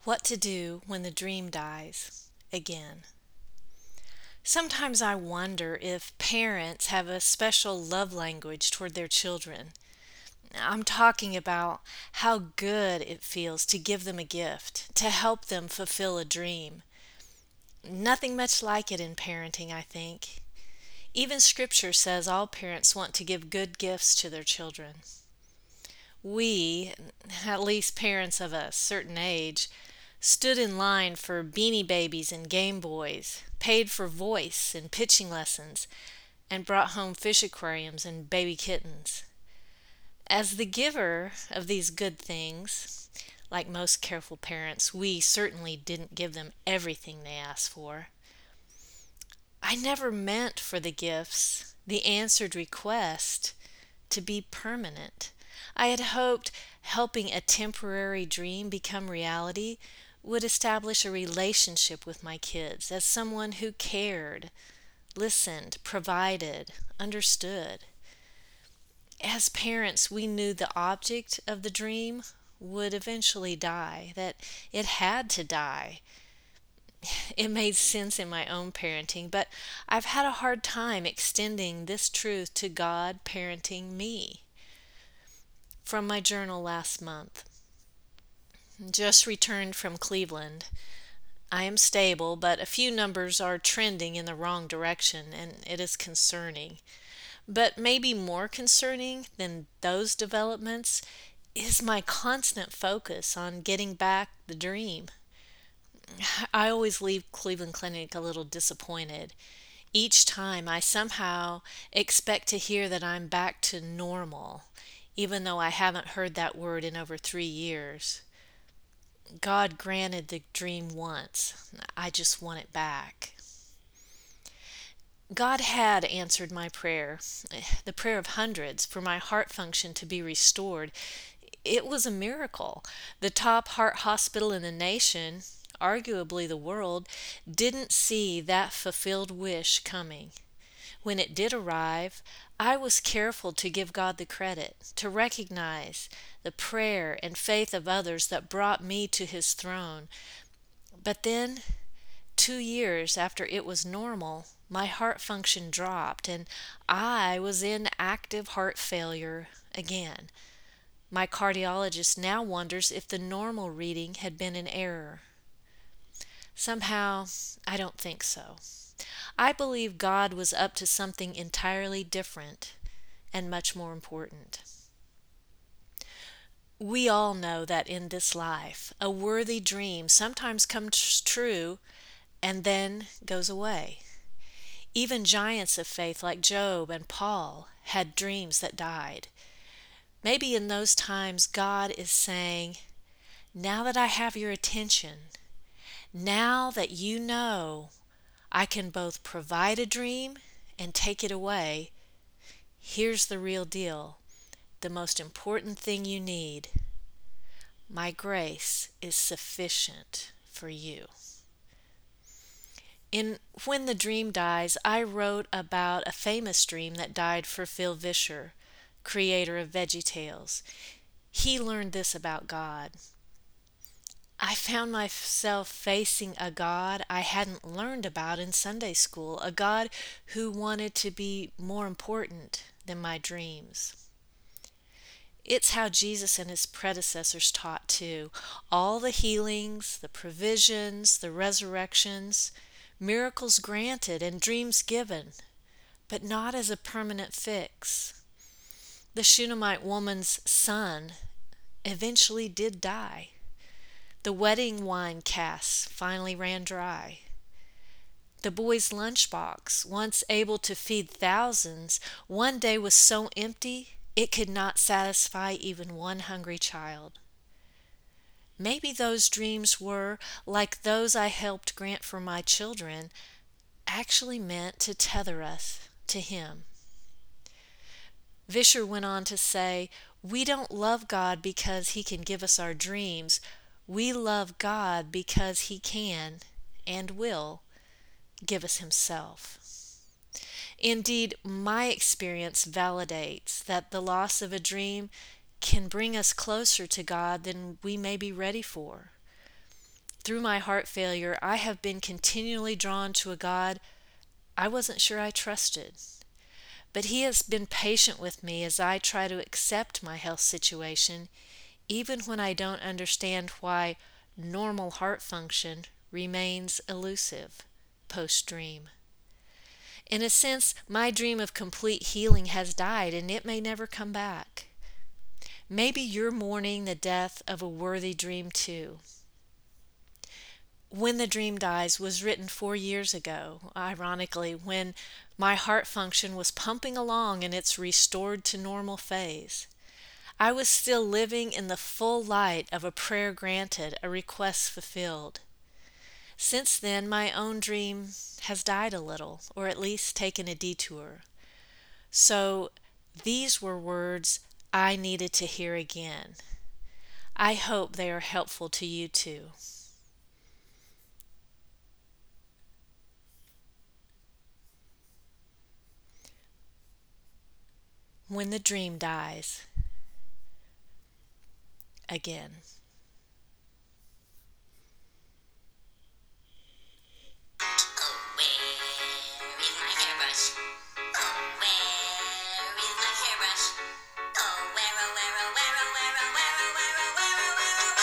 What to do when the dream dies again. Sometimes I wonder if parents have a special love language toward their children. I'm talking about how good it feels to give them a gift, to help them fulfill a dream. Nothing much like it in parenting, I think. Even scripture says all parents want to give good gifts to their children. We, at least parents of a certain age, stood in line for Beanie Babies and Game Boys, paid for voice and pitching lessons, and brought home fish aquariums and baby kittens. As the giver of these good things, like most careful parents, we certainly didn't give them everything they asked for. I never meant for the gifts, the answered request, to be permanent. I had hoped helping a temporary dream become reality would establish a relationship with my kids as someone who cared, listened, provided, understood. As parents, we knew the object of the dream would eventually die, that it had to die. It made sense in my own parenting, but I've had a hard time extending this truth to God parenting me. From my journal last month. Just returned from Cleveland. I am stable, but a few numbers are trending in the wrong direction, and it is concerning. But maybe more concerning than those developments is my constant focus on getting back the dream. I always leave Cleveland Clinic a little disappointed. Each time I somehow expect to hear that I'm back to normal, even though I haven't heard that word in over 3 years. God granted the dream once. I just want it back. God had answered my prayer, the prayer of hundreds, for my heart function to be restored. It was a miracle. The top heart hospital in the nation, arguably the world, didn't see that fulfilled wish coming. When it did arrive, I was careful to give God the credit, to recognize the prayer and faith of others that brought me to His throne. But then, 2 years after it was normal, my heart function dropped and I was in active heart failure again. My cardiologist now wonders if the normal reading had been an error. Somehow, I don't think so. I believe God was up to something entirely different and much more important. We all know that in this life, a worthy dream sometimes comes true and then goes away. Even giants of faith like Job and Paul had dreams that died. Maybe in those times God is saying, now that I have your attention, now that you know I can both provide a dream and take it away, here's the real deal, the most important thing you need. My grace is sufficient for you. In When the Dream Dies, I wrote about a famous dream that died for Phil Vischer, creator of VeggieTales. He learned this about God. I found myself facing a God I hadn't learned about in Sunday school, a God who wanted to be more important than my dreams. It's how Jesus and his predecessors taught too. All the healings, the provisions, the resurrections, miracles granted and dreams given, but not as a permanent fix. The Shunammite woman's son eventually did die. The wedding wine casks finally ran dry. The boy's lunchbox, once able to feed thousands, one day was so empty it could not satisfy even one hungry child. Maybe those dreams were, like those I helped grant for my children, actually meant to tether us to Him. Vischer went on to say, we don't love God because He can give us our dreams. We love God because He can and will give us Himself. Indeed, my experience validates that the loss of a dream can bring us closer to God than we may be ready for. Through my heart failure, I have been continually drawn to a God I wasn't sure I trusted. But He has been patient with me as I try to accept my health situation, even when I don't understand why normal heart function remains elusive post dream. In a sense, my dream of complete healing has died and it may never come back. Maybe you're mourning the death of a worthy dream too. When the Dream Dies was written 4 years ago, ironically, when my heart function was pumping along in its restored to normal phase. I was still living in the full light of a prayer granted, a request fulfilled. Since then, my own dream has died a little, or at least taken a detour. So these were words I needed to hear again. I hope they are helpful to you too. When the dream dies, again. Oh, where is my hairbrush? Oh, where is my hairbrush? Oh, where, oh, where, oh, where, oh, where, oh, where, oh, where, oh, where, oh, where, oh,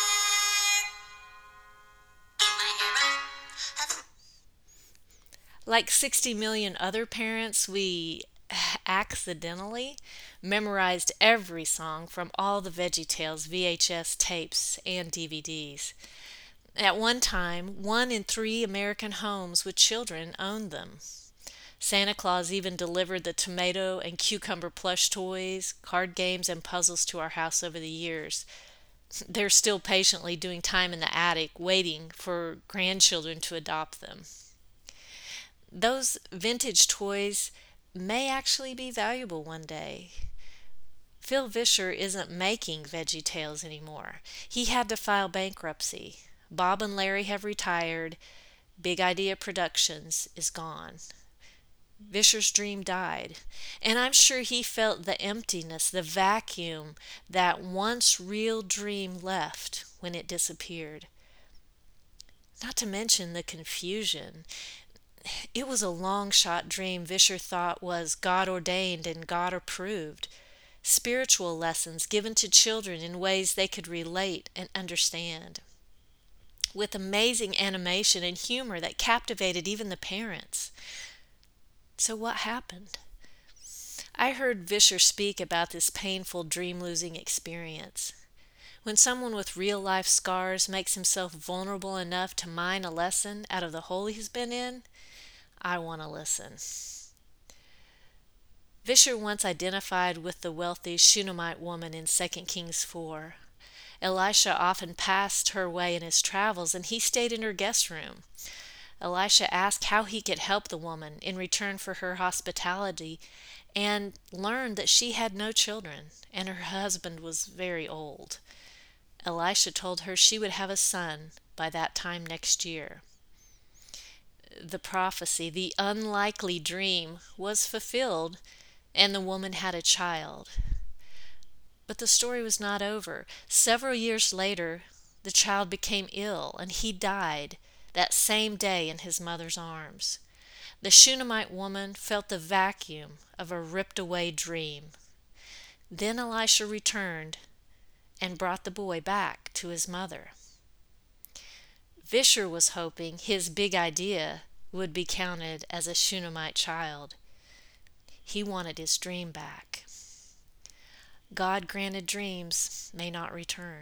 where is my hairbrush? Like 60 million other parents, we accidentally memorized every song from all the VeggieTales VHS tapes and DVDs. At one time, 1 in 3 American homes with children owned them. Santa Claus even delivered the tomato and cucumber plush toys, card games, and puzzles to our house over the years. They're still patiently doing time in the attic, waiting for grandchildren to adopt them. Those vintage toys may actually be valuable one day. Phil Vischer isn't making VeggieTales anymore. He had to file bankruptcy. Bob and Larry have retired. Big Idea Productions is gone. Vischer's dream died. And I'm sure he felt the emptiness, the vacuum that once real dream left when it disappeared. Not to mention the confusion. It was a long shot dream Vischer thought was God ordained and God approved. Spiritual lessons given to children in ways they could relate and understand. With amazing animation and humor that captivated even the parents. So, what happened? I heard Vischer speak about this painful dream losing experience. When someone with real life scars makes himself vulnerable enough to mine a lesson out of the hole he's been in, I want to listen. Vischer once identified with the wealthy Shunammite woman in 2 Kings 4. Elisha often passed her way in his travels, and he stayed in her guest room. Elisha asked how he could help the woman in return for her hospitality and learned that she had no children and her husband was very old. Elisha told her she would have a son by that time next year. The prophecy, the unlikely dream, was fulfilled, and the woman had a child. But the story was not over. Several years later, the child became ill, and he died that same day in his mother's arms. The Shunammite woman felt the vacuum of a ripped away dream. Then Elisha returned and brought the boy back to his mother. Vischer was hoping his big idea would be counted as a Shunammite child. He wanted his dream back. God granted dreams may not return.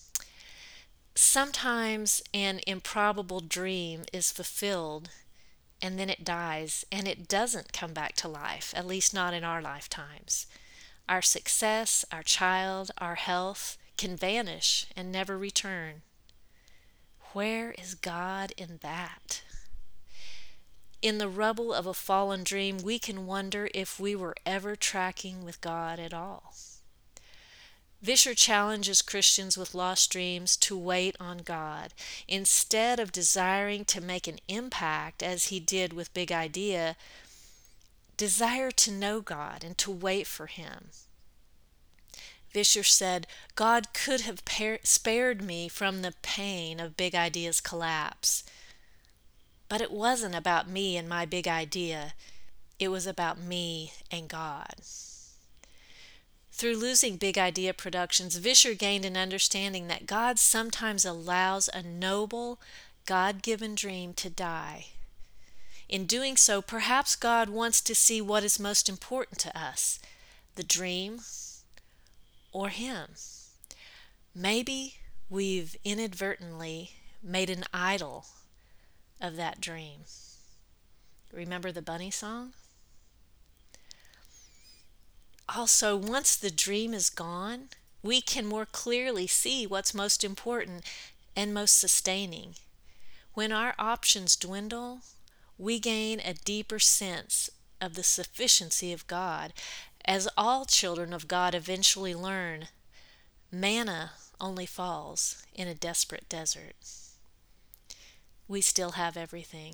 Sometimes an improbable dream is fulfilled and then it dies and it doesn't come back to life, at least not in our lifetimes. Our success, our child, our health can vanish and never return. Where is God in that? In the rubble of a fallen dream, we can wonder if we were ever tracking with God at all. Vischer challenges Christians with lost dreams to wait on God. Instead of desiring to make an impact, as he did with Big Idea, desire to know God and to wait for Him. Vischer said, God could have spared me from the pain of Big Idea's collapse. But it wasn't about me and my big idea. It was about me and God. Through losing Big Idea Productions, Vischer gained an understanding that God sometimes allows a noble, God-given dream to die. In doing so, perhaps God wants to see what is most important to us, the dream or Him. Maybe we've inadvertently made an idol of that dream. Remember the bunny song? Also, once the dream is gone, we can more clearly see what's most important and most sustaining. When our options dwindle, we gain a deeper sense of the sufficiency of God. As all children of God eventually learn, manna only falls in a desperate desert. We still have everything.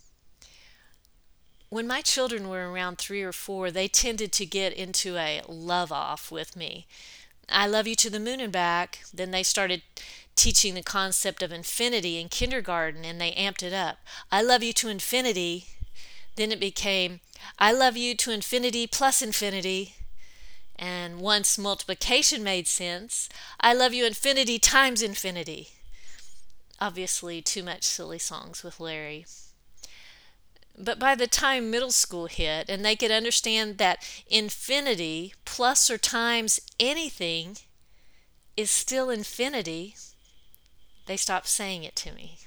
When my children were around 3 or 4, they tended to get into a love off with me. I love you to the moon and back. Then they started teaching the concept of infinity in kindergarten and they amped it up. I love you to infinity. Then it became, I love you to infinity plus infinity. And once multiplication made sense, I love you infinity times infinity. Obviously, too much silly songs with Larry. But by the time middle school hit and they could understand that infinity plus or times anything is still infinity, they stopped saying it to me.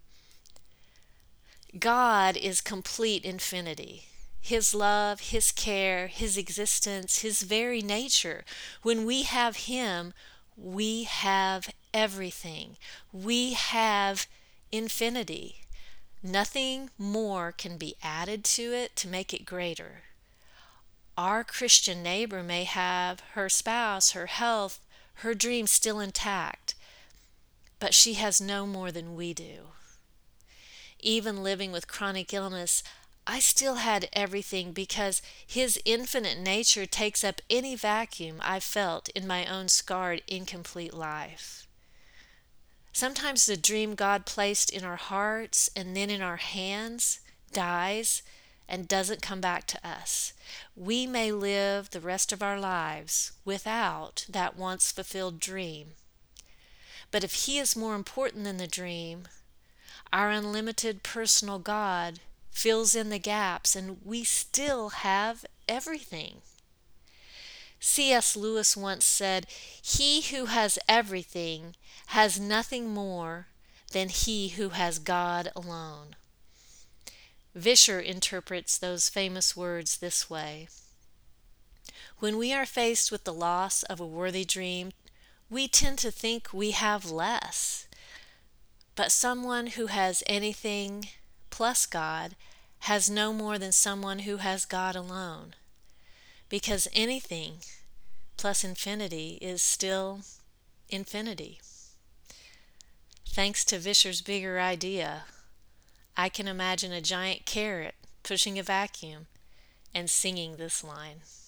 God is complete infinity. His love, His care, His existence, His very nature. When we have Him, we have everything. We have infinity. Nothing more can be added to it to make it greater. Our Christian neighbor may have her spouse, her health, her dreams still intact, but she has no more than we do. Even living with chronic illness, I still had everything because His infinite nature takes up any vacuum I felt in my own scarred, incomplete life. Sometimes the dream God placed in our hearts and then in our hands dies and doesn't come back to us. We may live the rest of our lives without that once fulfilled dream. But if He is more important than the dream, our unlimited personal God fills in the gaps and we still have everything. C.S. Lewis once said, "He who has everything has nothing more than he who has God alone." Vischer interprets those famous words this way: when we are faced with the loss of a worthy dream, we tend to think we have less. But someone who has anything plus God has no more than someone who has God alone. Because anything plus infinity is still infinity. Thanks to Vischer's bigger idea, I can imagine a giant carrot pushing a vacuum and singing this line.